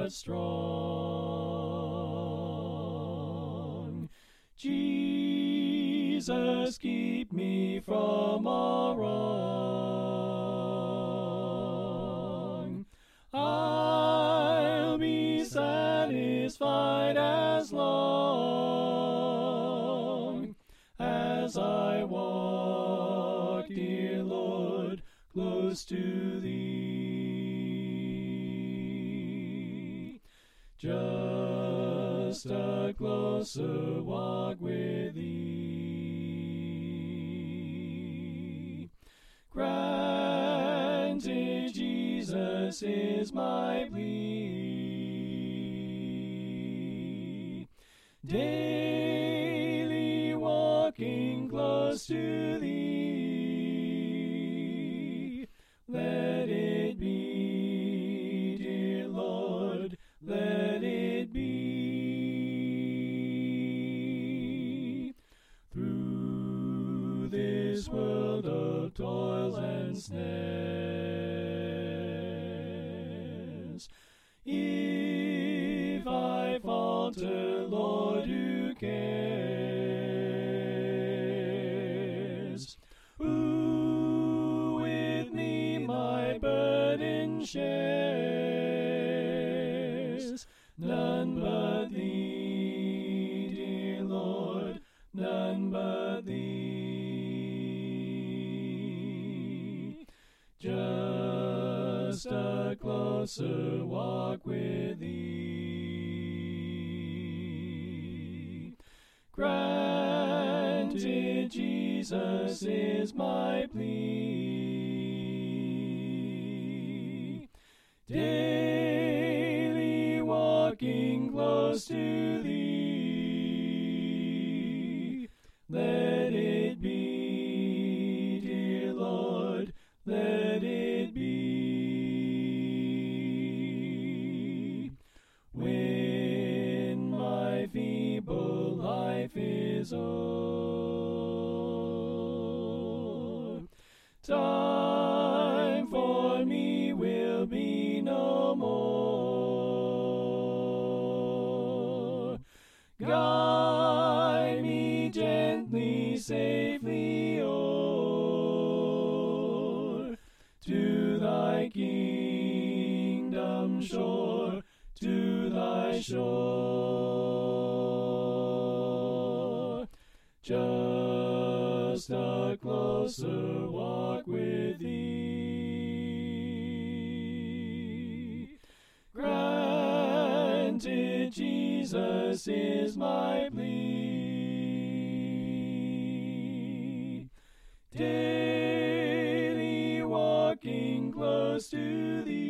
but strong. Jesus, keep me from all wrong. I'll be satisfied as long as I walk, dear Lord, close to Thee. Just a closer walk with Thee. Granted, Jesus is my plea. Daily walking close to Thee. Let it be, dear Lord, let it be. Through this world of toils and snares, if I falter, Lord, who cares? Who with me my burden shares? None but Thee, dear Lord, none but Thee. Just a closer walk with Thee. Granted, Jesus is my plea. Daily walking close to Thee. Let it be, dear Lord, let it be. When my feeble life is o'er, time for me will be no more. Guide me gently, safely o'er to Thy kingdom shore, to Thy shore. Just a closer walk with Thee. Granted, Jesus is my plea. Daily walking close to Thee.